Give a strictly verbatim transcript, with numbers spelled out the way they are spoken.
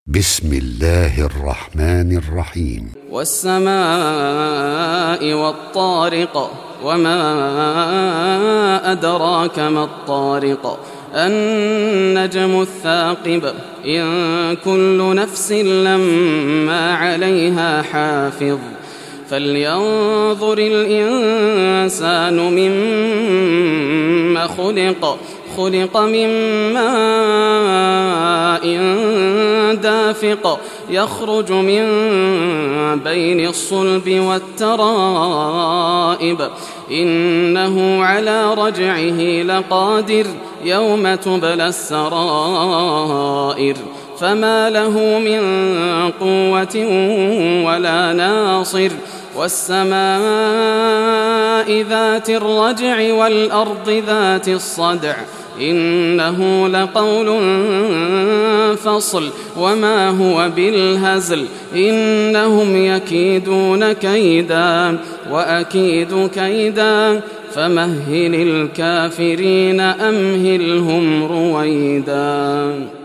بسم الله الرحمن الرحيم. والسماء والطارق وما أدراك ما الطارق النجم الثاقب إن كل نفس لما عليها حافظ فلينظر الإنسان مما خلق خلق من ماء دافق يخرج من بين الصلب والترائب إنه على رجعه لقادر يوم تبلى السرائر فما له من قوة ولا ناصر والسماء ذات الرجع والأرض ذات الصدع إنه لقول فصل وما هو بالهزل إنهم يكيدون كيدا وأكيد كيدا فمهل الكافرين أمهلهم رويدا.